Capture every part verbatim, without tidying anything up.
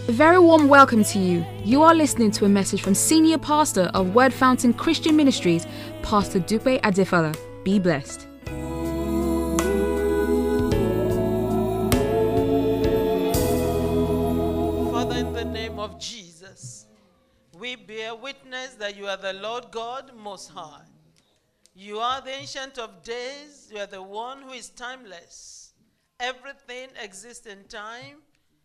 A very warm welcome to you. You are listening to a message from Senior Pastor of Word Fountain Christian Ministries, Pastor Dupe Adefala. Be blessed. Father, in the name of Jesus, we bear witness that you are the Lord God Most High. You are the Ancient of Days. You are the one who is timeless. Everything exists in time.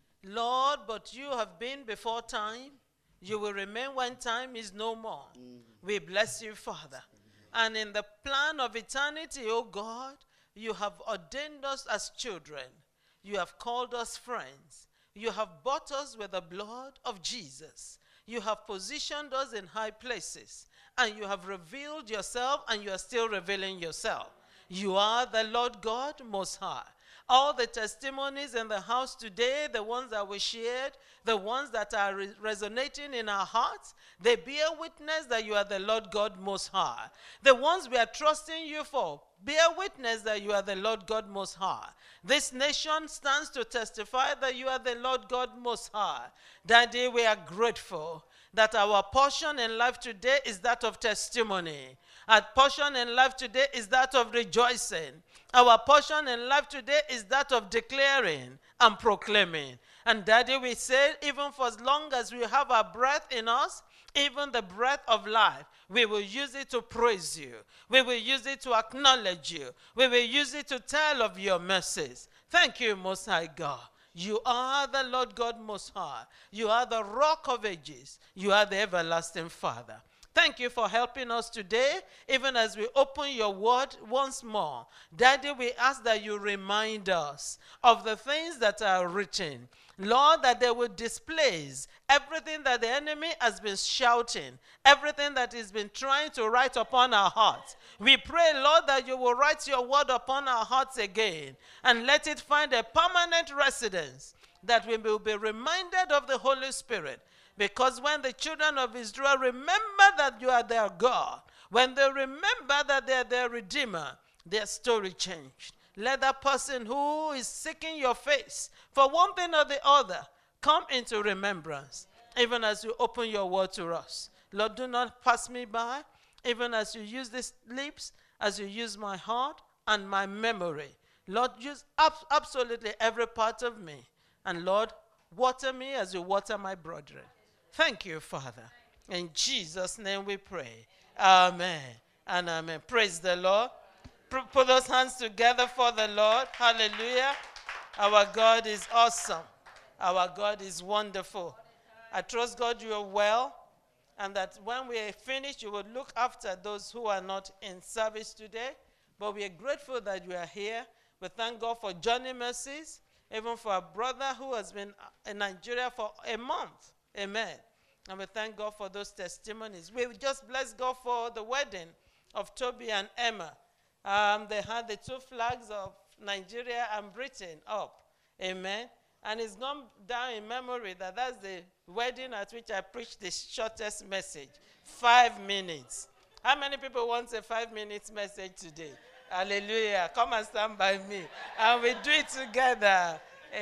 Lord, but you have been before time. You will remain when time is no more. Mm. We bless you, Father. And in the plan of eternity, O God, you have ordained us as children. You have called us friends. You have bought us with the blood of Jesus. You have positioned us in high places. And you have revealed yourself, and you are still revealing yourself. You are the Lord God Most High. All the testimonies in the house today, the ones that were shared, the ones that are re- resonating in our hearts, they bear witness that you are the Lord God Most High. The ones we are trusting you for, bear witness that you are the Lord God Most High. This nation stands to testify that you are the Lord God Most High. Daddy, we are grateful that our portion in life today is that of testimony. Our portion in life today is that of rejoicing. Our portion in life today is that of declaring and proclaiming. And Daddy, we say, even for as long as we have our breath in us, even the breath of life, we will use it to praise you. We will use it to acknowledge you. We will use it to tell of your mercies. Thank you, Most High God. You are the Lord God Most High. You are the Rock of Ages. You are the everlasting Father. Thank you for helping us today, even as we open your word once more. Daddy, we ask that you remind us of the things that are written. Lord, that they will displace everything that the enemy has been shouting, everything that he's been trying to write upon our hearts. We pray, Lord, that you will write your word upon our hearts again and let it find a permanent residence, that we will be reminded of the Holy Spirit. Because when the children of Israel remember that you are their God, when they remember that they are their Redeemer, their story changed. Let that person who is seeking your face for one thing or the other come into remembrance, even as you open your word to us. Lord, do not pass me by, even as you use these lips, as you use my heart and my memory. Lord, use ab- absolutely every part of me. And Lord, water me as you water my brethren. Thank you, Father. In Jesus' name we pray. Amen and amen. Praise the Lord. Put those hands together for the Lord. Hallelujah. Our God is awesome. Our God is wonderful. I trust God you are well, and that when we are finished, you will look after those who are not in service today. But we are grateful that you are here. We thank God for Johnny Mercies, even for a brother who has been in Nigeria for a month. Amen. And we thank God for those testimonies. We just bless God for the wedding of Toby and Emma. Um, they had the two flags of Nigeria and Britain up. Amen. And it's gone down in memory that that's the wedding at which I preached the shortest message. Five minutes. How many people want a five minutes message today? Hallelujah. Come and stand by me. And we do it together.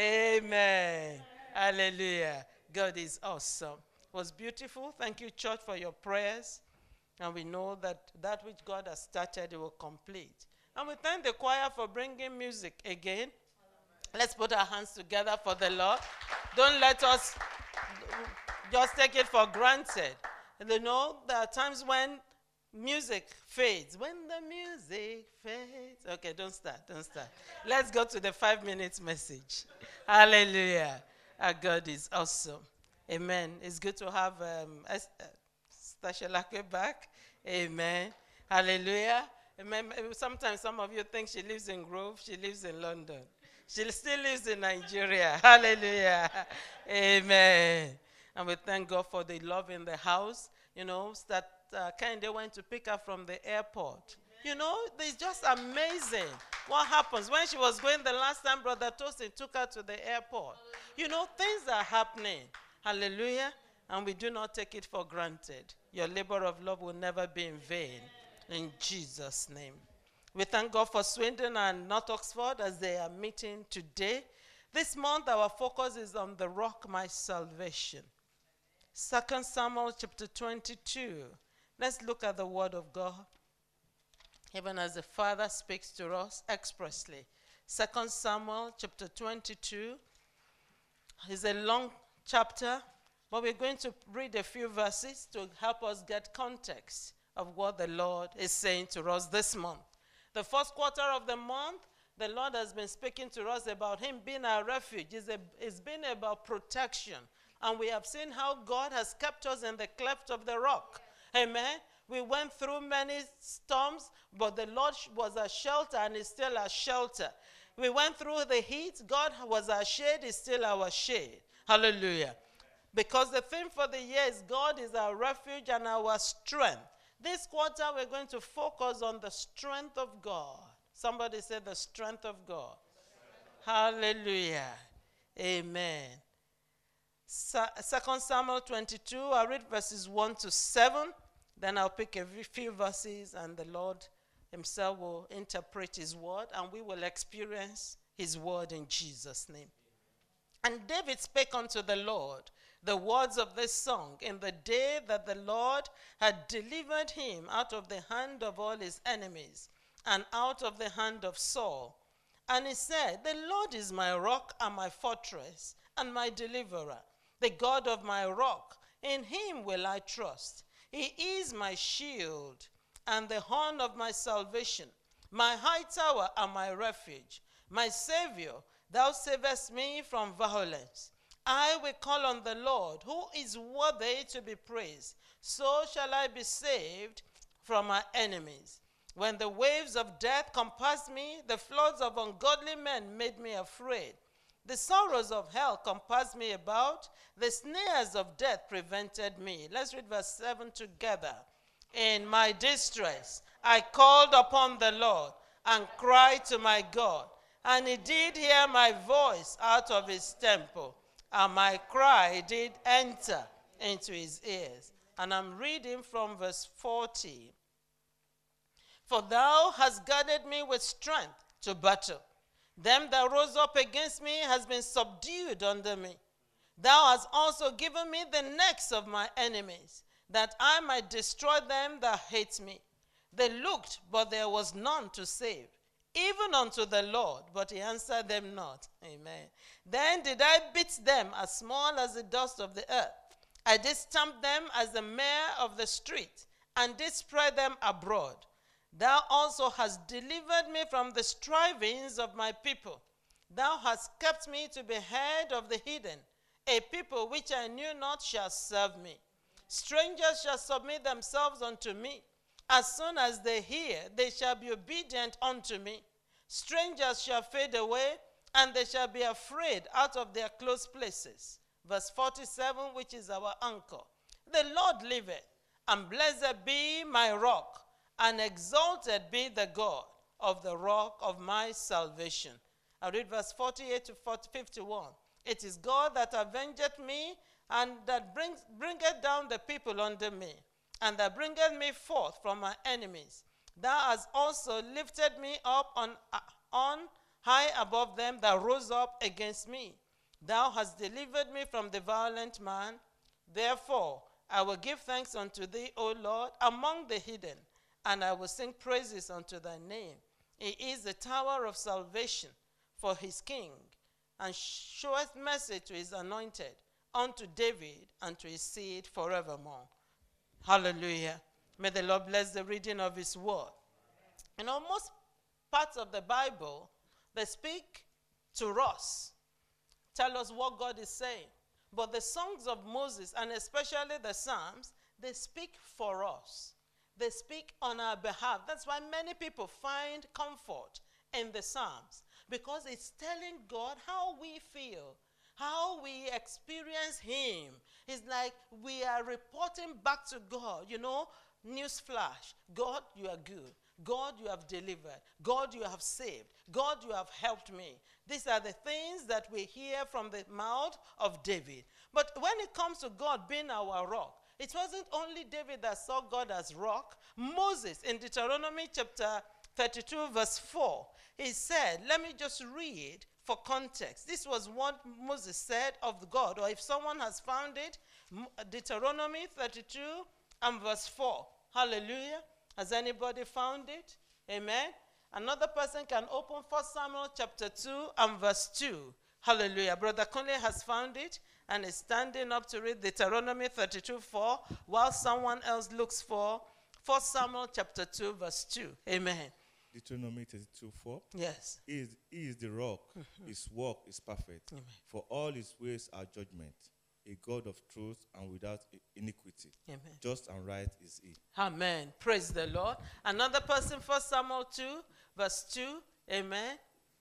Amen. Hallelujah. God is awesome. It was beautiful. Thank you, church, for your prayers. And we know that that which God has started, it will complete. And we thank the choir for bringing music again. Let's put our hands together for the Lord. Don't let us just take it for granted. You know, there are times when music fades. When the music fades. Okay, don't start, don't start. Let's go to the five minutes message. Hallelujah. Our God is awesome. Amen. It's good to have um, Stashalake back. Amen. Hallelujah. Amen. Sometimes some of you think she lives in Grove. She lives in London. She still lives in Nigeria. Hallelujah. Amen. And we thank God for the love in the house. You know, that uh, Kende went to pick her from the airport. You know, it's just amazing what happens. When she was going the last time, Brother Tosin took her to the airport. You know, things are happening. Hallelujah. And we do not take it for granted. Your labor of love will never be in vain. In Jesus' name. We thank God for Swindon and North Oxford as they are meeting today. This month, our focus is on the rock, my salvation. Second Samuel chapter twenty-two. Let's look at the word of God, even as the Father speaks to us expressly. Second Samuel chapter twenty-two is a long chapter, but we're going to read a few verses to help us get context of what the Lord is saying to us this month. The first quarter of the month, the Lord has been speaking to us about him being our refuge. It's, a, it's been about protection. And we have seen how God has kept us in the cleft of the rock. Amen. We went through many storms, but the Lord was our shelter and is still our shelter. We went through the heat. God was our shade, is still our shade. Hallelujah. Because the theme for the year is God is our refuge and our strength. This quarter, we're going to focus on the strength of God. Somebody said the strength of God. Hallelujah. Amen. Second Samuel twenty-two, I'll read verses one to seven. Then I'll pick a few verses and the Lord himself will interpret his word and we will experience his word in Jesus' name. And David spake unto the Lord the words of this song in the day that the Lord had delivered him out of the hand of all his enemies and out of the hand of Saul. And he said, the Lord is my rock and my fortress and my deliverer, the God of my rock. In him will I trust. He is my shield and the horn of my salvation, my high tower and my refuge, my Savior. Thou savest me from violence. I will call on the Lord, who is worthy to be praised. So shall I be saved from my enemies. When the waves of death compassed me, the floods of ungodly men made me afraid. The sorrows of hell compassed me about. The snares of death prevented me. Let's read verse seven together. In my distress, I called upon the Lord and cried to my God. And he did hear my voice out of his temple. And my cry did enter into his ears. And I'm reading from verse forty. For thou hast guarded me with strength to battle. Them that rose up against me has been subdued under me. Thou hast also given me the necks of my enemies, that I might destroy them that hate me. They looked, but there was none to save, even unto the Lord, but he answered them not. Amen. Then did I beat them as small as the dust of the earth. I did stamp them as the mare of the street, and did spread them abroad. Thou also hast delivered me from the strivings of my people. Thou hast kept me to be head of the hidden. A people which I knew not shall serve me. Strangers shall submit themselves unto me. As soon as they hear, they shall be obedient unto me. Strangers shall fade away, and they shall be afraid out of their close places. Verse forty-seven, which is our anchor. The Lord liveth, and blessed be my rock, and exalted be the God of the rock of my salvation. I read verse forty-eight to fifty-one. It is God that avengeth me, and that brings, bringeth down the people under me, and that bringeth me forth from my enemies. Thou hast also lifted me up on, uh, on high above them that rose up against me. Thou hast delivered me from the violent man. Therefore I will give thanks unto thee, O Lord, among the hidden, and I will sing praises unto thy name. He is the tower of salvation for his king, and showeth mercy to his anointed, unto David and to his seed forevermore. Hallelujah. May the Lord bless the reading of his word. In almost parts of the Bible, they speak to us, tell us what God is saying. But the songs of Moses, and especially the Psalms, they speak for us. They speak on our behalf. That's why many people find comfort in the Psalms, because it's telling God how we feel, how we experience him. It's like we are reporting back to God, you know, news flash. God, you are good. God, you have delivered. God, you have saved. God, you have helped me. These are the things that we hear from the mouth of David. But when it comes to God being our rock, it wasn't only David that saw God as rock. Moses, in Deuteronomy chapter thirty-two, verse four, he said, let me just read for context. This was what Moses said of God, or if someone has found it, Deuteronomy thirty-two and verse four. Hallelujah. Has anybody found it? Amen. Another person can open First Samuel chapter two and verse two. Hallelujah. Brother Conley has found it and is standing up to read Deuteronomy thirty-two four, while someone else looks for First Samuel chapter two verse two. Amen. Deuteronomy thirty-two four. Yes. He is, he is the rock. His work is perfect. Amen. For all his ways are judgment. A God of truth and without iniquity. Amen. Just and right is he. Amen. Praise the Lord. Another person, First Samuel two, verse two. Amen.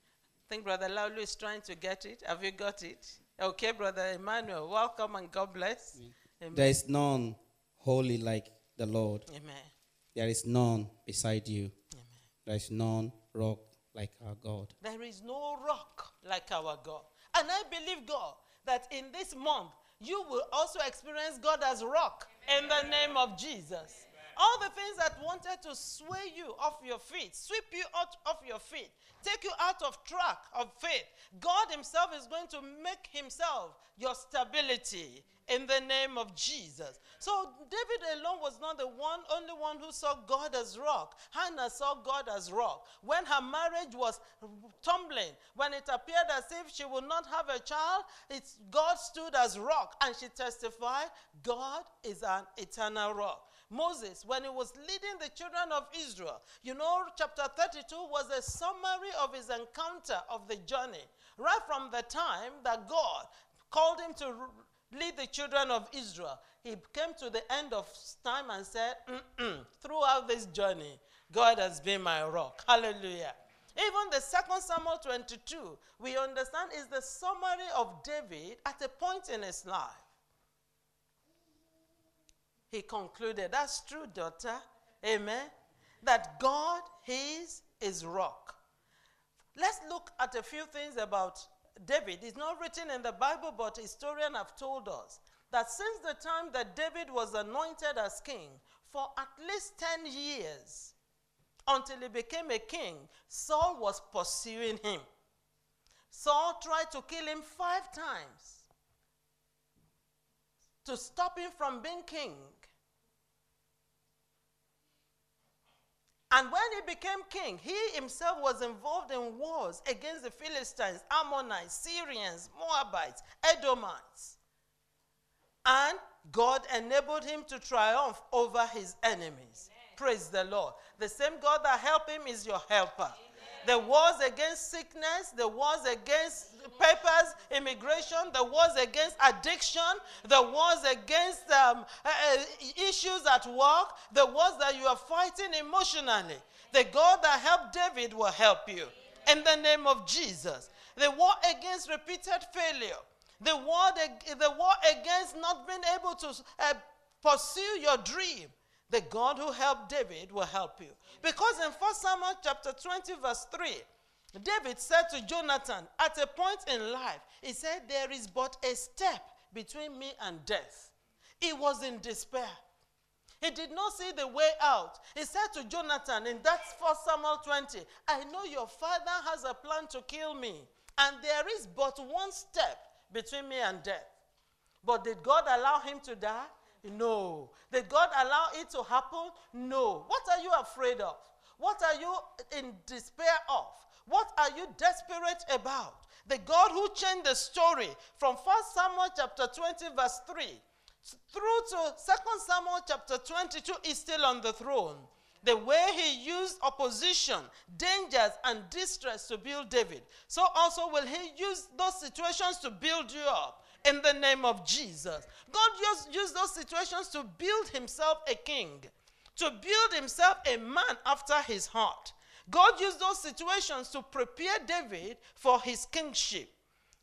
I think Brother Laulu is trying to get it. Have you got it? Okay, Brother Emmanuel, welcome and God bless. Amen. There is none holy like the Lord. Amen. There is none beside you. Amen. There is none rock like our God. There is no rock like our God. And I believe, God, that in this month, you will also experience God as rock. Amen. In the name of Jesus. Amen. All the things that wanted to sway you off your feet, sweep you out of your feet, take you out of track of faith, God himself is going to make himself your stability in the name of Jesus. So David alone was not the one, only one who saw God as rock. Hannah saw God as rock. When her marriage was tumbling, when it appeared as if she would not have a child, it's, God stood as rock, and she testified, God is an eternal rock. Moses, when he was leading the children of Israel, you know, chapter thirty-two was a summary of his encounter of the journey. Right from the time that God called him to lead the children of Israel, he came to the end of time and said, Mm-mm. throughout this journey, God has been my rock. Hallelujah. Even the second Samuel twenty-two, we understand, is the summary of David at a point in his life. He concluded, that's true, daughter, amen, that God is his rock. Let's look at a few things about David. It's not written in the Bible, but historians have told us that since the time that David was anointed as king, for at least ten years, until he became a king, Saul was pursuing him. Saul tried to kill him five times to stop him from being king. And when he became king, he himself was involved in wars against the Philistines, Ammonites, Syrians, Moabites, Edomites. And God enabled him to triumph over his enemies. Amen. Praise the Lord. The same God that helped him is your helper. Amen. The wars against sickness, the wars against papers, immigration, the wars against addiction, the wars against um, uh, issues at work, the wars that you are fighting emotionally. The God that helped David will help you in the name of Jesus. The war against repeated failure, the war, the war against not being able to uh, pursue your dream. The God who helped David will help you. Because in First Samuel chapter twenty verse three, David said to Jonathan, at a point in life, he said, there is but a step between me and death. He was in despair. He did not see the way out. He said to Jonathan in that First Samuel twenty, I know your father has a plan to kill me, and there is but one step between me and death. But did God allow him to die? No. Did God allow it to happen? No. What are you afraid of? What are you in despair of? What are you desperate about? The God who changed the story from First Samuel chapter twenty verse three through to Second Samuel chapter twenty-two is still on the throne. The way he used opposition, dangers, and distress to build David, so also will he use those situations to build you up. In the name of Jesus. God used, used those situations to build himself a king, to build himself a man after his heart. God used those situations to prepare David for his kingship.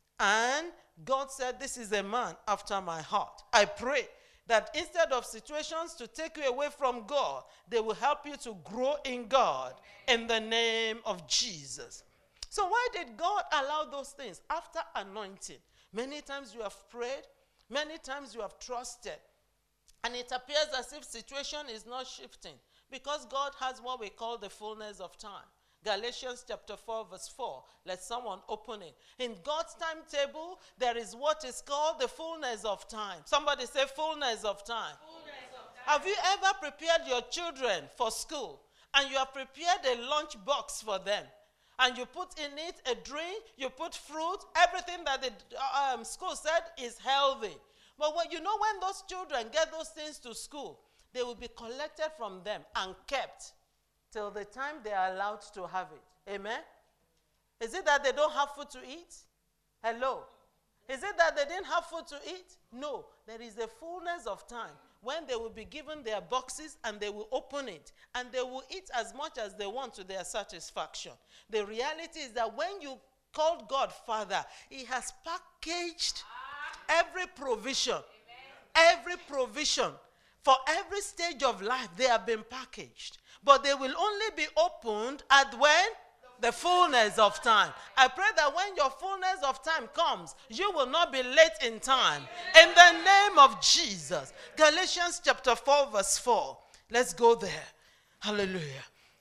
And God said, this is a man after my heart. I pray that instead of situations to take you away from God, they will help you to grow in God in the name of Jesus. So why did God allow those things after anointing? Many times you have prayed, many times you have trusted, and it appears as if situation is not shifting because God has what we call the fullness of time. Galatians chapter four, verse four. Let someone open it. In God's timetable, there is what is called the fullness of time. Somebody say fullness of time. Fullness of time. Have you ever prepared your children for school and you have prepared a lunch box for them? And you put in it a drink, you put fruit, everything that the um, school said is healthy. But when, you know, when those children get those things to school, they will be collected from them and kept till the time they are allowed to have it. Amen? Is it that they don't have food to eat? Hello? Is it that they didn't have food to eat? No. There is a fullness of time when they will be given their boxes and they will open it and they will eat as much as they want to their satisfaction. The reality is that when you called God Father, He has packaged every provision. Every provision. For every stage of life, they have been packaged. But they will only be opened at when? The fullness of time. I pray that when your fullness of time comes, you will not be late in time. In the name of Jesus. Galatians chapter four, verse four. Let's go there. Hallelujah.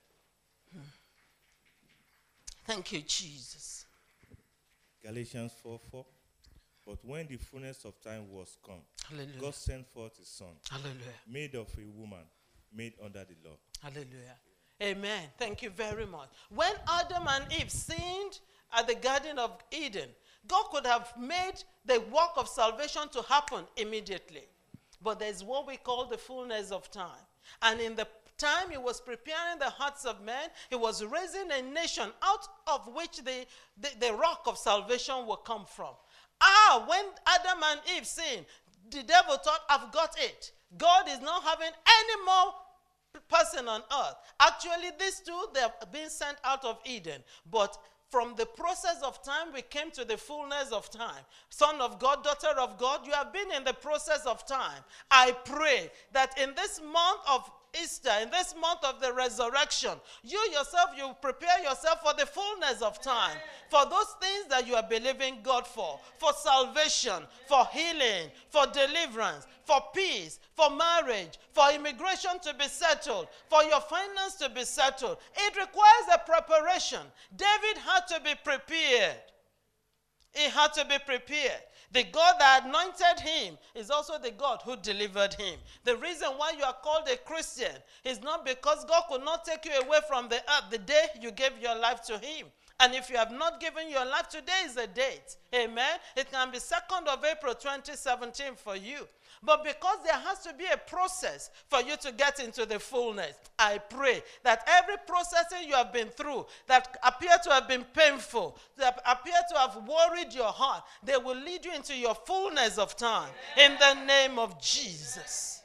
Thank you, Jesus. Galatians four four. But when the fullness of time was come, Hallelujah. God sent forth His Son, Hallelujah. made of a woman, made under the law. Hallelujah. Amen. Thank you very much. When Adam and Eve sinned at the Garden of Eden, God could have made the work of salvation to happen immediately. But there's what we call the fullness of time. And in the time He was preparing the hearts of men, He was raising a nation out of which the, the, the rock of salvation will come from. Ah, when Adam and Eve sinned, the devil thought, I've got it. God is not having any more person on earth. Actually, these two, they have been sent out of Eden. But from the process of time, we came to the fullness of time. Son of God, daughter of God, you have been in the process of time. I pray that in this month of Easter, in this month of the resurrection, you yourself, you prepare yourself for the fullness of time, for those things that you are believing God for, for salvation, for healing, for deliverance, for peace, for marriage, for immigration to be settled, for your finance to be settled. It requires a preparation. David had to be prepared. He had to be prepared. The God that anointed him is also the God who delivered him. The reason why you are called a Christian is not because God could not take you away from the earth the day you gave your life to Him. And if you have not given your life, today is the date. Amen. It can be second of April twenty seventeen for you. But because there has to be a process for you to get into the fullness, I pray that every processing you have been through that appear to have been painful, that appear to have worried your heart, they will lead you into your fullness of time. In the name of Jesus.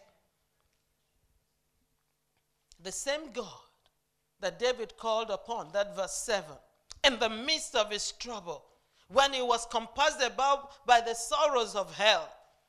The same God that David called upon, that verse seven, in the midst of his trouble, when he was compassed about by the sorrows of hell,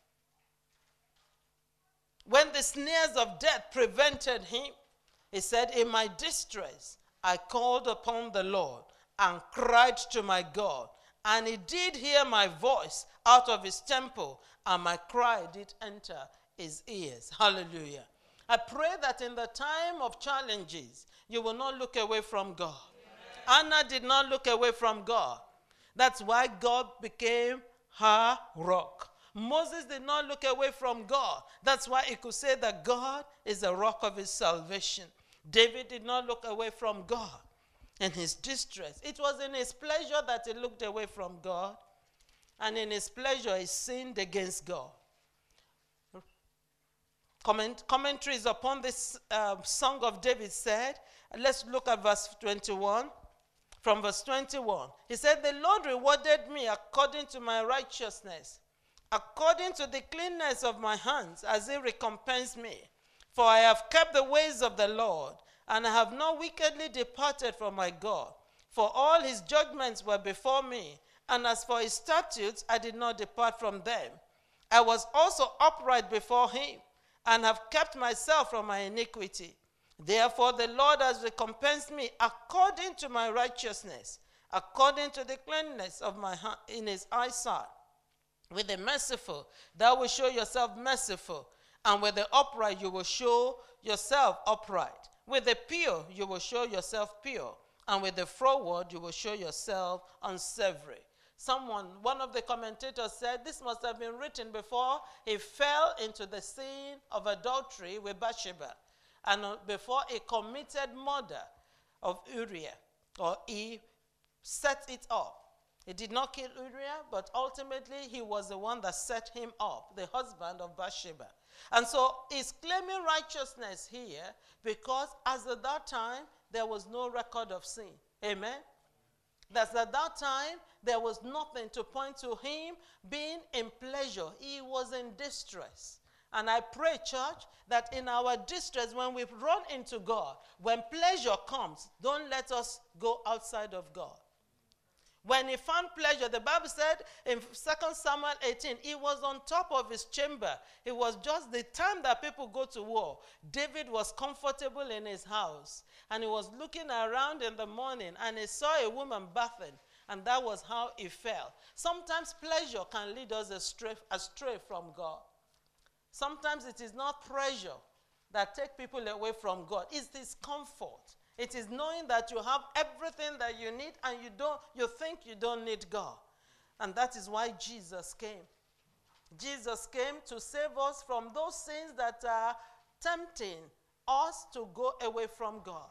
when the snares of death prevented him, he said, in my distress, I called upon the Lord and cried to my God, and He did hear my voice out of His temple, and my cry did enter His ears. Hallelujah. I pray that in the time of challenges, you will not look away from God. Amen. Anna did not look away from God. That's why God became her rock. Moses did not look away from God. That's why he could say that God is the rock of his salvation. David did not look away from God in his distress. It was in his pleasure that he looked away from God. And in his pleasure, he sinned against God. Comment, commentaries upon this uh, song of David said, let's look at verse twenty-one. From verse twenty-one, he said, the Lord rewarded me according to my righteousness, according to the cleanness of my hands, as He recompensed me. For I have kept the ways of the Lord, and I have not wickedly departed from my God. For all His judgments were before me, and as for His statutes, I did not depart from them. I was also upright before Him, and have kept myself from my iniquity. Therefore the Lord has recompensed me according to my righteousness, according to the cleanness of my hand in His eyesight. With the merciful, thou will show yourself merciful, and with the upright, you will show yourself upright. With the pure, you will show yourself pure. and with the froward you will show yourself unsavory. Someone, one of the commentators said, this must have been written before he fell into the sin of adultery with Bathsheba, and uh, before he committed murder of Uriah, or he set it up. He did not kill Uriah, but ultimately he was the one that set him up, the husband of Bathsheba. And so he's claiming righteousness here because as at that time, there was no record of sin. Amen? That at that time, there was nothing to point to him being in pleasure. He was in distress. And I pray, church, that in our distress, when we run into God, when pleasure comes, don't let us go outside of God. When he found pleasure, the Bible said in Second Samuel eighteen, he was on top of his chamber. It was just the time that people go to war. David was comfortable in his house. And he was looking around in the morning and he saw a woman bathing. And that was how he fell. Sometimes pleasure can lead us astray, astray from God. Sometimes it is not pleasure that take people away from God. It's this comfort. It is knowing that you have everything that you need and you don't, you think you don't need God. And that is why Jesus came. Jesus came to save us from those sins that are tempting us to go away from God.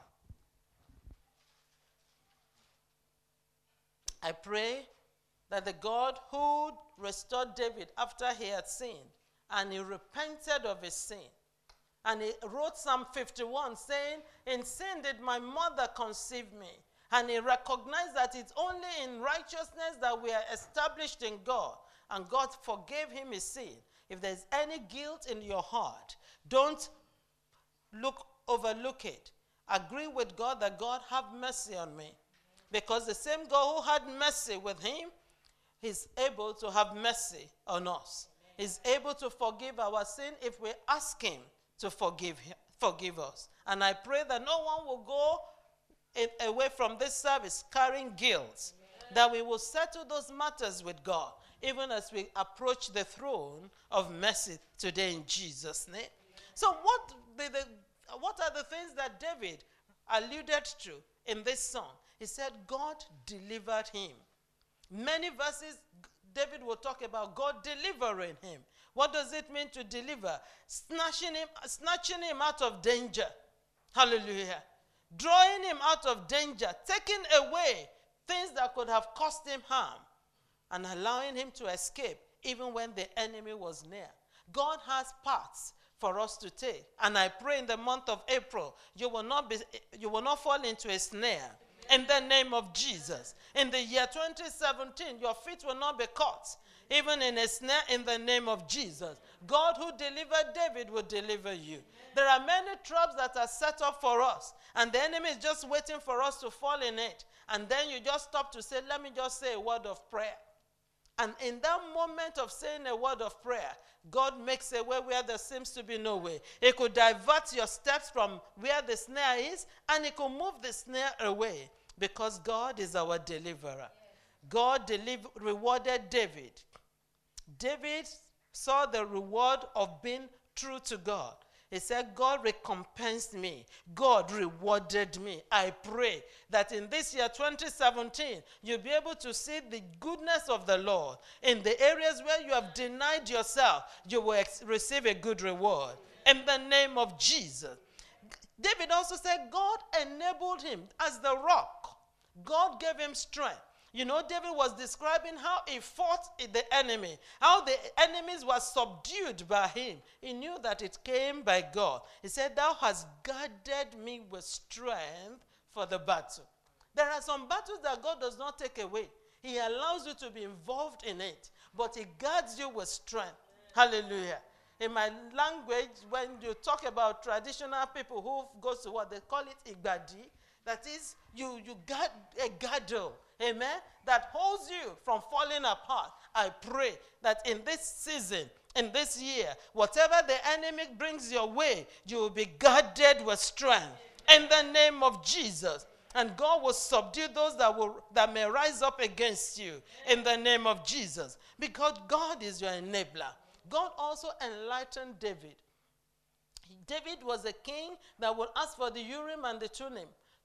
I pray that the God who restored David after he had sinned and he repented of his sin, and he wrote Psalm fifty-one saying, in sin did my mother conceive me. And he recognized that it's only in righteousness that we are established in God. And God forgave him his sin. If there's any guilt in your heart, don't look, overlook it. Agree with God that God have mercy on me. Because the same God who had mercy with him is able to have mercy on us. He's able to forgive our sin if we ask him to forgive him, forgive us. And I pray that no one will go in, away from this service carrying guilt. Amen. That we will settle those matters with God, even as we approach the throne of mercy today in Jesus' name. Amen. So what, the, the, what are the things that David alluded to in this song? He said God delivered him. Many verses David will talk about God delivering him. What does it mean to deliver? Snatching him, snatching him out of danger. Hallelujah. Drawing him out of danger. Taking away things that could have caused him harm. And allowing him to escape even when the enemy was near. God has paths for us to take. And I pray in the month of April, you will not, be, you will not fall into a snare. In the name of Jesus. In the year twenty seventeen, your feet will not be caught. Even in a snare, in the name of Jesus. God who delivered David will deliver you. There are many traps that are set up for us. And the enemy is just waiting for us to fall in it. And then you just stop to say, let me just say a word of prayer. And in that moment of saying a word of prayer, God makes a way where there seems to be no way. He could divert your steps from where the snare is, and he could move the snare away, because God is our deliverer. Yes. God deliver, rewarded David. David saw the reward of being true to God. He said, God recompensed me. God rewarded me. I pray that in this year, twenty seventeen, you'll be able to see the goodness of the Lord. In the areas where you have denied yourself, you will ex- receive a good reward. In the name of Jesus. David also said, God enabled him as the rock. God gave him strength. You know, David was describing how he fought the enemy, how the enemies were subdued by him. He knew that it came by God. He said, thou hast guarded me with strength for the battle. There are some battles that God does not take away. He allows you to be involved in it, but he guards you with strength. Hallelujah. In my language, when you talk about traditional people who go to what they call it Igbadi, that is, you, you got a girdle, amen, that holds you from falling apart. I pray that in this season, in this year, whatever the enemy brings your way, you will be guarded with strength. In the name of Jesus. And God will subdue those that, will, that may rise up against you in the name of Jesus. Because God is your enabler. God also enlightened David. David was a king that would ask for the Urim and the Thummim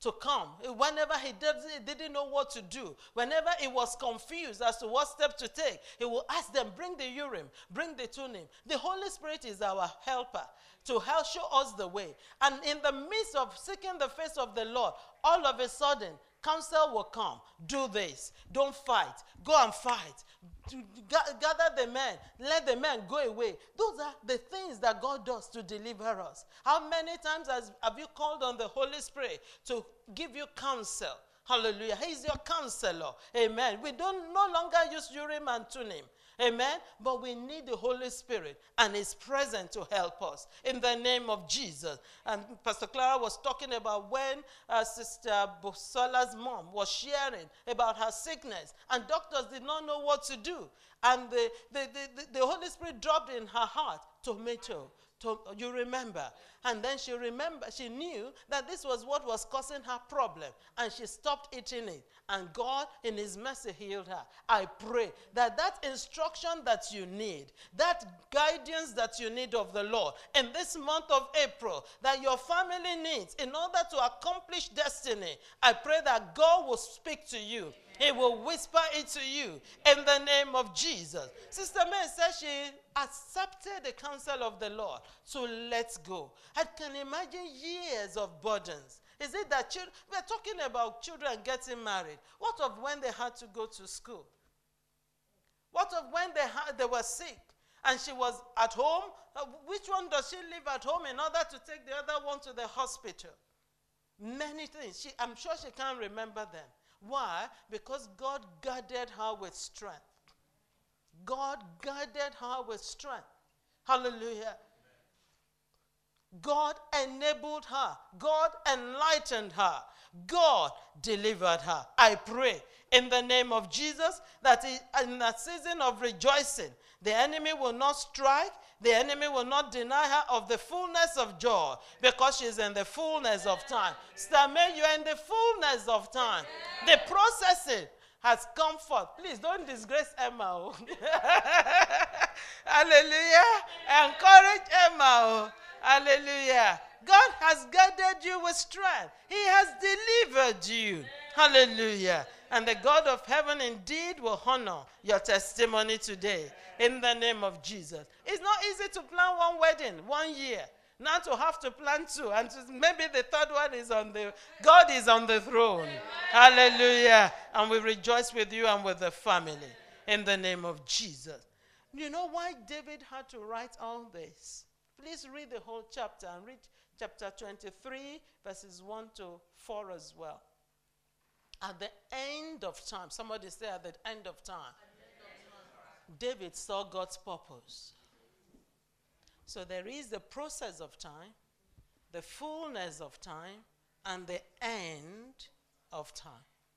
to come. Whenever he, did, he didn't know what to do, whenever he was confused as to what step to take, he will ask them, bring the Urim, bring the Thummim. The Holy Spirit is our helper to help show us the way. And in the midst of seeking the face of the Lord, all of a sudden, counsel will come. Do this. Don't fight. Go and fight. Gather the men. Let the men go away. Those are the things that God does to deliver us. How many times has, have you called on the Holy Spirit to give you counsel? Hallelujah. He's your counselor. Amen. We don't no longer use Urim and Thummim. Amen. But we need the Holy Spirit and His presence to help us in the name of Jesus. And Pastor Clara was talking about when uh, Sister Bosola's mom was sharing about her sickness, and doctors did not know what to do. And the, the, the, the Holy Spirit dropped in her heart tomato. To, you remember. And then she remembered, she knew that this was what was causing her problem. And she stopped eating it. And God, in His mercy, healed her. I pray that that instruction that you need, that guidance that you need of the Lord in this month of April, that your family needs in order to accomplish destiny, I pray that God will speak to you. He will whisper it to you in the name of Jesus. Sister May says she accepted the counsel of the Lord to let go. I can imagine years of burdens. Is it that children, we're talking about children getting married. What of when they had to go to school? What of when they, had, they were sick and she was at home? Uh, which one does she leave at home in order to take the other one to the hospital? Many things. She, I'm sure she can't remember them. Why? Because God guarded her with strength. God guarded her with strength. Hallelujah. God enabled her. God enlightened her. God delivered her. I pray in the name of Jesus that in a season of rejoicing, the enemy will not strike. The enemy will not deny her of the fullness of joy because she's in the fullness of time. Stame, you're in the fullness of time. The processing has come forth. Please don't disgrace Emma. Hallelujah. Encourage Emma. Hallelujah. God has guided you with strength. He has delivered you. Hallelujah. And the God of heaven indeed will honor your testimony today in the name of Jesus. It's not easy to plan one wedding one year. Now to have to plan two. And to, maybe the third one is on the, God is on the throne. Amen. Hallelujah. And we rejoice with you and with the family in the name of Jesus. You know why David had to write all this? Please read the whole chapter and read chapter twenty-three, verses one to four as well. At the end of time, somebody say at the end of time, David saw God's purpose. So there is the process of time, the fullness of time, and the end of time.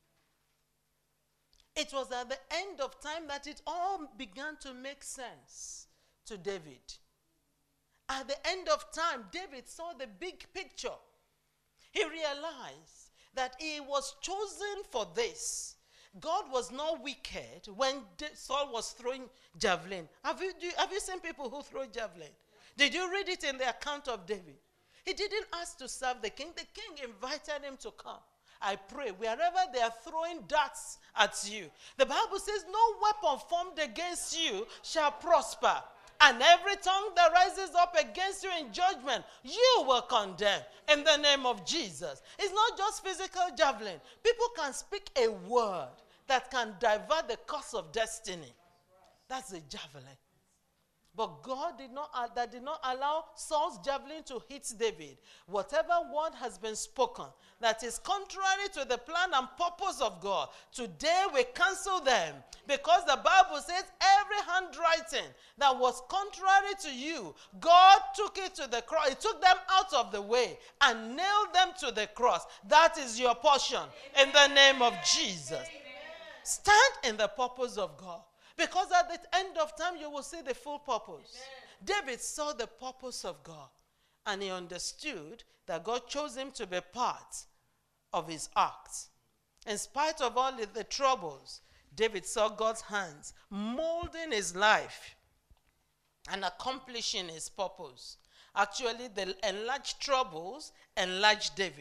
It was at the end of time that it all began to make sense to David. At the end of time, David saw the big picture. He realized that he was chosen for this. God was not wicked when Saul was throwing javelin. Have you, do, have you seen people who throw javelin? Did you read it in the account of David? He didn't ask to serve the king. The king invited him to come. I pray, wherever they are throwing darts at you, the Bible says no weapon formed against you shall prosper. And every tongue that rises up against you in judgment, you will condemn in the name of Jesus. It's not just physical javelin. People can speak a word that can divert the course of destiny. That's a javelin. But God did not, uh, that did not allow Saul's javelin to hit David. Whatever word has been spoken that is contrary to the plan and purpose of God, today we cancel them. Because the Bible says every handwriting that was contrary to you, God took it to the cross. He took them out of the way and nailed them to the cross. That is your portion in the name of Jesus. Stand in the purpose of God. Because at the end of time, you will see the full purpose. Amen. David saw the purpose of God. And he understood that God chose him to be part of his acts. In spite of all the, the troubles, David saw God's hands molding his life and accomplishing his purpose. Actually, the enlarged troubles enlarged David.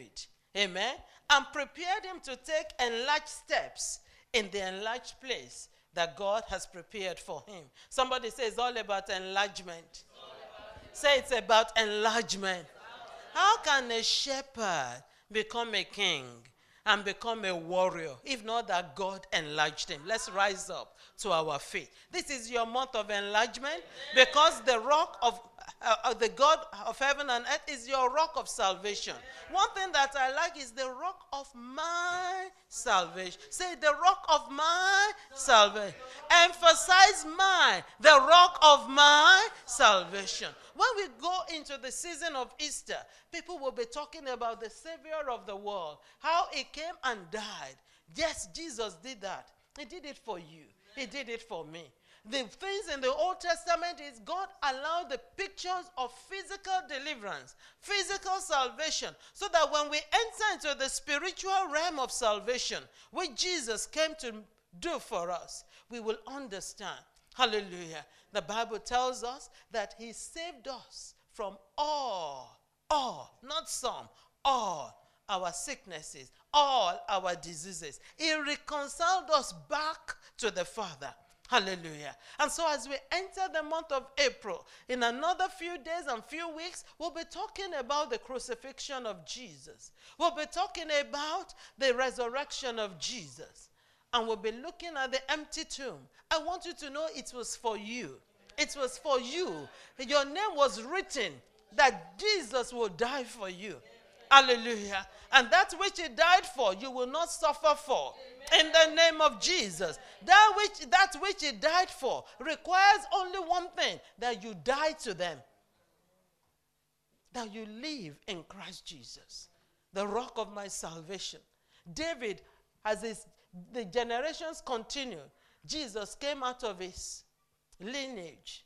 Amen. And prepared him to take enlarged steps in the enlarged place that God has prepared for him. Somebody say it's all about enlargement. All about say it's about enlargement. How can a shepherd become a king and become a warrior if not that God enlarged him? Let's rise up to our feet. This is your month of enlargement because the rock of uh, uh, the God of heaven and earth is your rock of salvation. One thing that I like is the rock of my salvation. Say the rock of my salvation. Emphasize my, the rock of my salvation. When we go into the season of Easter, people will be talking about the Savior of the world, how he came and died. Yes, Jesus did that. He did it for you. He did it for me. The things in the Old Testament is God allowed the pictures of physical deliverance, physical salvation, so that when we enter into the spiritual realm of salvation, which Jesus came to do for us, we will understand. Hallelujah. The Bible tells us that he saved us from all, all, not some, all our sicknesses, all our diseases. He reconciled us back to the Father. Hallelujah. And so as we enter the month of April, in another few days and few weeks, we'll be talking about the crucifixion of Jesus. We'll be talking about the resurrection of Jesus. And we'll be looking at the empty tomb. I want you to know it was for you. It was for you. Your name was written that Jesus will die for you. Hallelujah. And that which he died for, you will not suffer for. In the name of Jesus. That which, that which he died for requires only one thing, that you die to them. That you live in Christ Jesus, the rock of my salvation. David, as his, the generations continue, Jesus came out of his lineage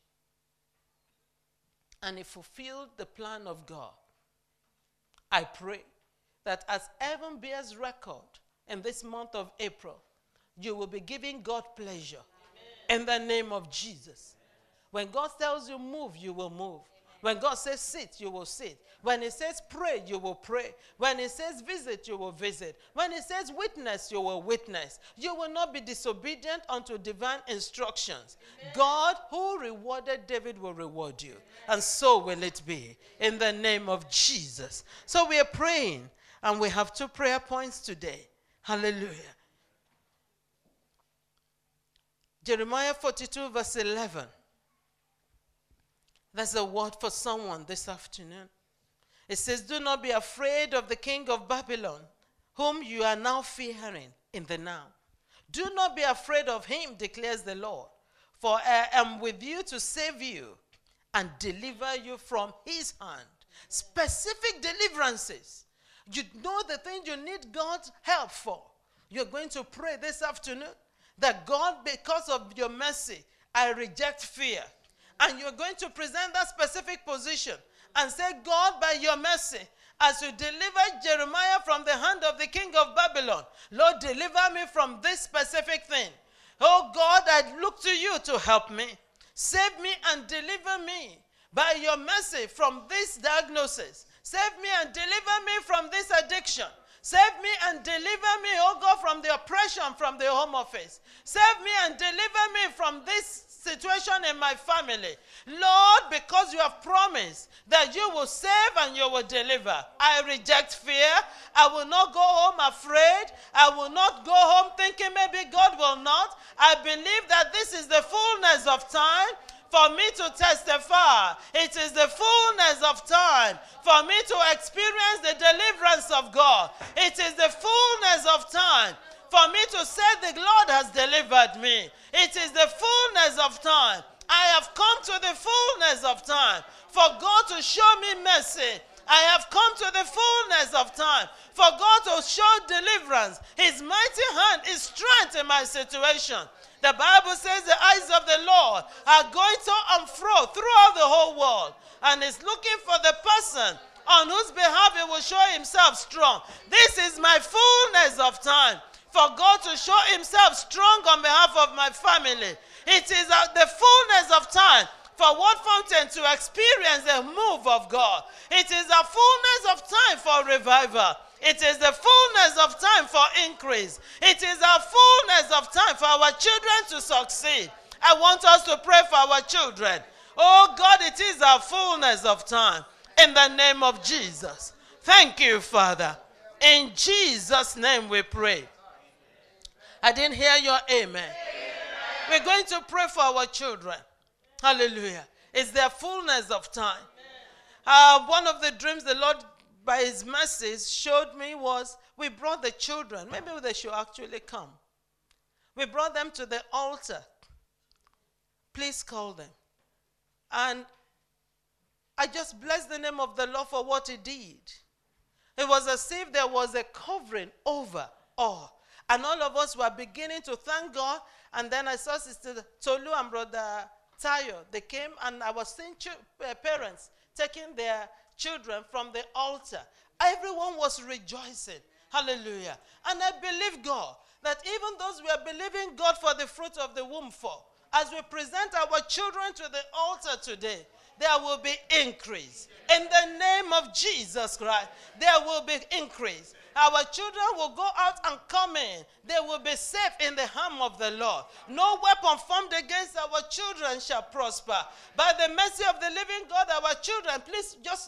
and he fulfilled the plan of God. I pray that as heaven bears record in this month of April, you will be giving God pleasure. Amen. In the name of Jesus. Amen. When God tells you move, you will move. Amen. When God says sit, you will sit. When he says pray, you will pray. When he says visit, you will visit. When he says witness, you will witness. You will not be disobedient unto divine instructions. Amen. God who rewarded David will reward you. Amen. And so will it be in the name of Jesus. So we are praying and we have two prayer points today. Hallelujah. Jeremiah forty-two verse eleven. That's a word for someone this afternoon. It says, do not be afraid of the king of Babylon, whom you are now fearing in the now. Do not be afraid of him, declares the Lord, for I am with you to save you and deliver you from his hand. Specific deliverances. You know the thing you need God's help for. You're going to pray this afternoon that God, because of your mercy, I reject fear. And you're going to present that specific position and say, God, by your mercy, as you delivered Jeremiah from the hand of the king of Babylon, Lord, deliver me from this specific thing. Oh God, I look to you to help me. Save me and deliver me by your mercy from this diagnosis. Save me and deliver me from this addiction. Save me and deliver me, oh God, from the oppression from the home office. Save me and deliver me from this situation in my family. Lord, because you have promised that you will save and you will deliver. I reject fear. I will not go home afraid. I will not go home thinking maybe God will not. I believe that this is the fullness of time for me to testify. It is the fullness of time for me to experience the deliverance of God. It is the fullness of time for me to say the Lord has delivered me. It is the fullness of time. I have come to the fullness of time for God to show me mercy. I have come to the fullness of time for God to show deliverance. His mighty hand is strength in my situation. The Bible says the eyes of the Lord are going to and fro throughout the whole world, and is looking for the person on whose behalf he will show himself strong. This is my fullness of time for God to show himself strong on behalf of my family. It is uh, the fullness of time for Word Fountain to experience the move of God. It is a fullness of time for revival. It is the fullness of time for increase. It is a fullness of time for our children to succeed. I want us to pray for our children. Oh God, it is a fullness of time. In the name of Jesus. Thank you, Father. In Jesus' name we pray. I didn't hear your amen. Amen. We're going to pray for our children. Hallelujah. It's their fullness of time. Uh, one of the dreams the Lord, by his mercy, showed me was we brought the children. Maybe they should actually come. We brought them to the altar. Please call them. And I just bless the name of the Lord for what he did. It was as if there was a covering over all. And all of us were beginning to thank God. And then I saw Sister Tolu and Brother Tayo. They came and I was seeing ch- uh, parents taking their children from the altar. Everyone was rejoicing. Hallelujah. And I believe God that even those we are believing God for the fruit of the womb for, as we present our children to the altar today, there will be increase. In the name of Jesus Christ, there will be increase. Our children will go out and come in. They will be safe in the arm of the Lord. No weapon formed against our children shall prosper. By the mercy of the living God, our children, please just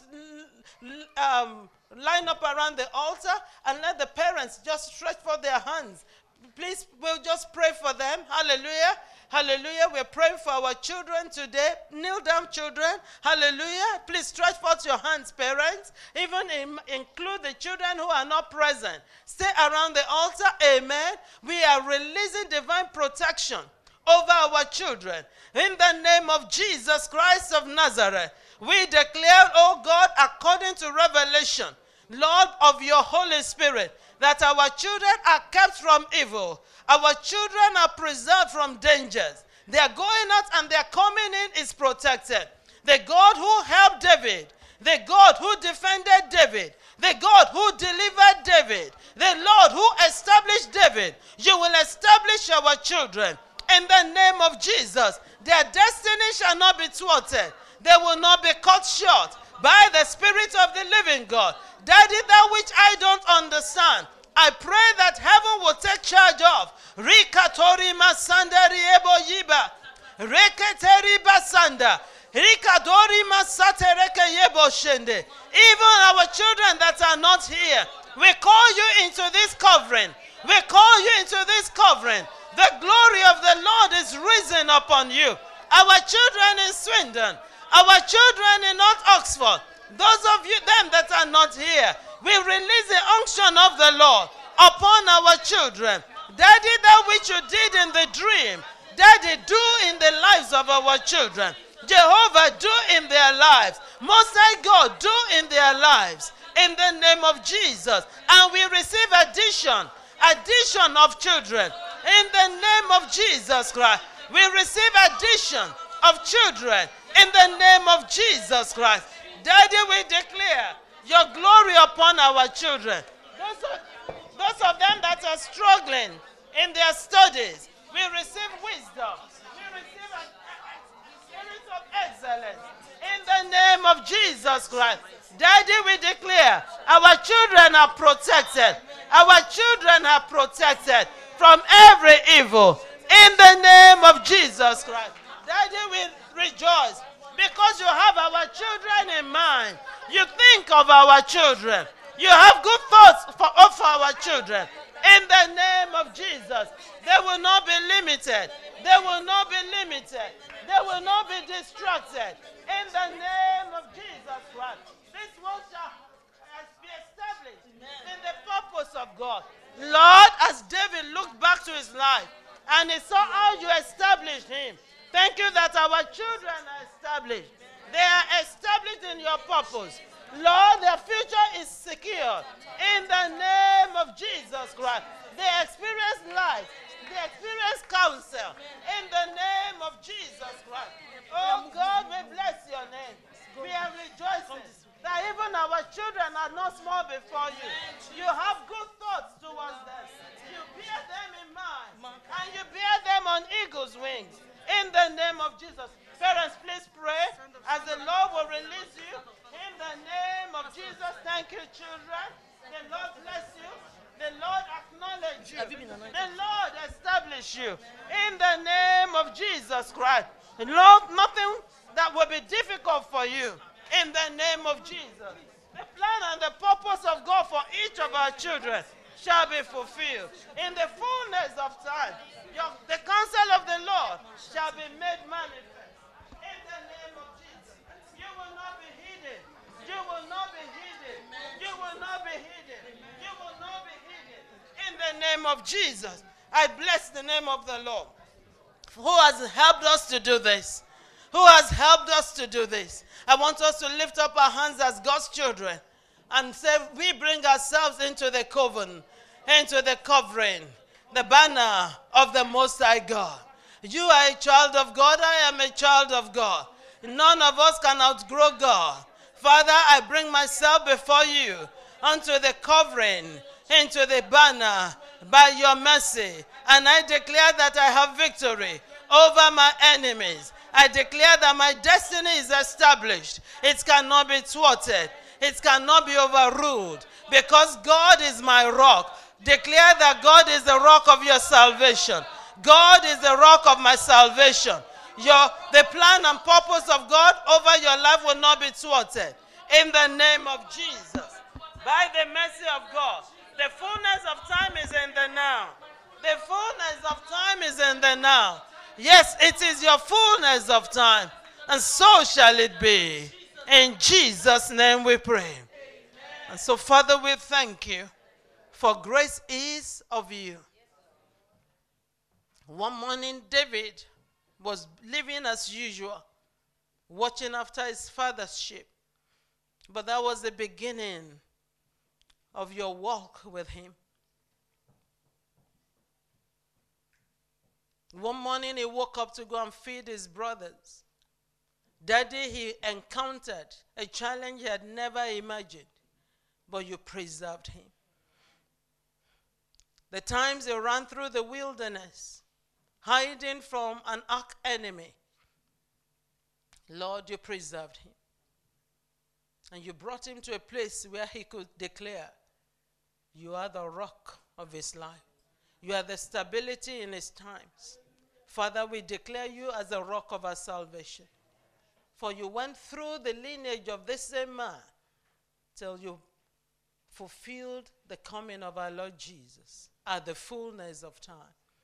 um, line up around the altar and let the parents just stretch forth their hands. Please, we'll just pray for them. Hallelujah. Hallelujah. We're praying for our children today. Kneel down, children. Hallelujah. Please stretch forth your hands, parents. Even in, include the children who are not present. Stay around the altar. Amen. We are releasing divine protection over our children. In the name of Jesus Christ of Nazareth, we declare, oh God, according to Revelation, Lord of your Holy Spirit, that our children are kept from evil. Our children are preserved from dangers. They are going out and they are coming in is protected. The God who helped David, the God who defended David, the God who delivered David, the Lord who established David, you will establish our children. In the name of Jesus, their destiny shall not be thwarted. They will not be cut short by the Spirit of the living God. Daddy, that which I don't understand, I pray that heaven will take charge of. Rikatori masandari ebo yiba. Reketeri basanda. Rikadori masatereke yebo shende. Even our children that are not here, we call you into this covering. We call you into this covering. The glory of the Lord is risen upon you. Our children in Swindon, our children in North Oxford, those of you, them that are not here, we release the unction of the Lord upon our children. Daddy, that which you did in the dream, Daddy, do in the lives of our children. Jehovah, do in their lives. Most High God, do in their lives. In the name of Jesus. And we receive addition, addition of children. In the name of Jesus Christ. We receive addition of children. In the name of Jesus Christ. Daddy, we declare your glory upon our children. Those of, those of them that are struggling in their studies, we receive wisdom. We receive a, a spirit of excellence. In the name of Jesus Christ. Daddy, we declare our children are protected. Our children are protected from every evil. In the name of Jesus Christ. Daddy, we rejoice because you have our children in mind. You think of our children. You have good thoughts for, for our children. In the name of Jesus, they will not be limited. They will not be limited. They will not be distracted. In the name of Jesus Christ, this one shall be established in the purpose of God. Lord, as David looked back to his life and he saw how you established him, thank you that our children are established. They are established in your purpose. Lord, their future is secure. In the name of Jesus Christ. They experience life. They experience counsel. In the name of Jesus Christ. Oh God, we bless your name. We are rejoicing that even our children are not small before you. You have good thoughts towards them. You bear them in mind. And you bear them on eagle's wings. In the name of Jesus. Parents, please pray as the Lord will release you. In the name of Jesus. Thank you, children. The Lord bless you. The Lord establish you. In the name of Jesus Christ. Lord, nothing that will be difficult for you. In the name of Jesus. The plan and the purpose of God for each of our children shall be fulfilled. In the fullness of time, your, the counsel of the Lord shall be made manifest. In the name of Jesus. You will not be hidden. You will not be hidden. You will not be hidden. You will not be hidden. In the name of Jesus, I bless the name of the Lord, who has helped us to do this. Who has helped us to do this. I want us to lift up our hands as God's children and say, we bring ourselves into the covenant, into the covering, the banner of the Most High God. You are a child of God. I am a child of God. None of us can outgrow God. Father, I bring myself before you unto the covering, into the banner by your mercy. And I declare that I have victory over my enemies. I declare that my destiny is established. It cannot be thwarted. It cannot be overruled. Because God is my rock. Declare that God is the rock of your salvation. God is the rock of my salvation. Your, the plan and purpose of God over your life will not be thwarted. In the name of Jesus. By the mercy of God. The fullness of time is in the now. The fullness of time is in the now. Yes, it is your fullness of time. And so shall it be. In Jesus' name we pray. Amen. And so, Father, we thank you, for grace is of you. One morning, David was living as usual, watching after his father's sheep. But that was the beginning of your walk with him. One morning, he woke up to go and feed his brothers. That day, he encountered a challenge he had never imagined, but you preserved him. The times he ran through the wilderness, hiding from an arch enemy, Lord, you preserved him. And you brought him to a place where he could declare, you are the rock of his life. You are the stability in his times. Father, we declare you as the rock of our salvation. For you went through the lineage of this same man till you fulfilled the coming of our Lord Jesus at the fullness of time.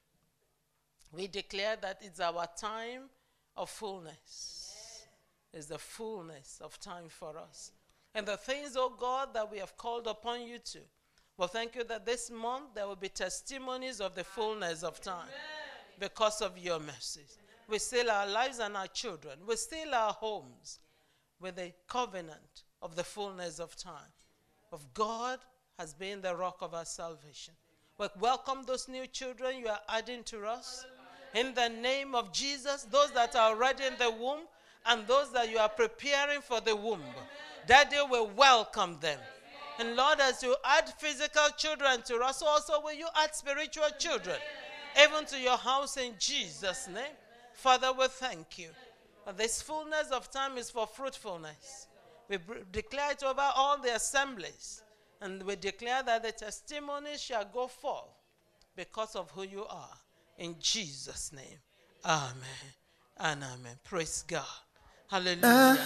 We declare that it's our time of fullness. It's the fullness of time for us. And the things, oh God, that we have called upon you to. Well, thank you that this month there will be testimonies of the fullness of time. Amen. Because of your mercies. We seal our lives and our children. We seal our homes with the covenant of the fullness of time. Of God has been the rock of our salvation. We welcome those new children you are adding to us. In the name of Jesus, those that are already in the womb and those that you are preparing for the womb. Daddy will welcome them. And Lord, as you add physical children to us, also will you add spiritual children, even to your house in Jesus' name. Father, we thank you. This fullness of time is for fruitfulness. We declare it over all the assemblies. And we declare that the testimonies shall go forth because of who you are. In Jesus' name. Amen and amen. Praise God. Hallelujah.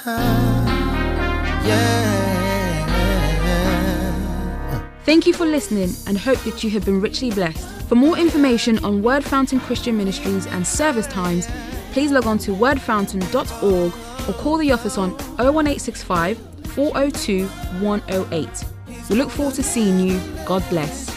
Uh-huh. Yeah. Thank you for listening and hope that you have been richly blessed. For more information on Word Fountain Christian Ministries and service times, please log on to word fountain dot org or call the office on oh one eight six five, four oh two, one oh eight. We look forward to seeing you. God bless.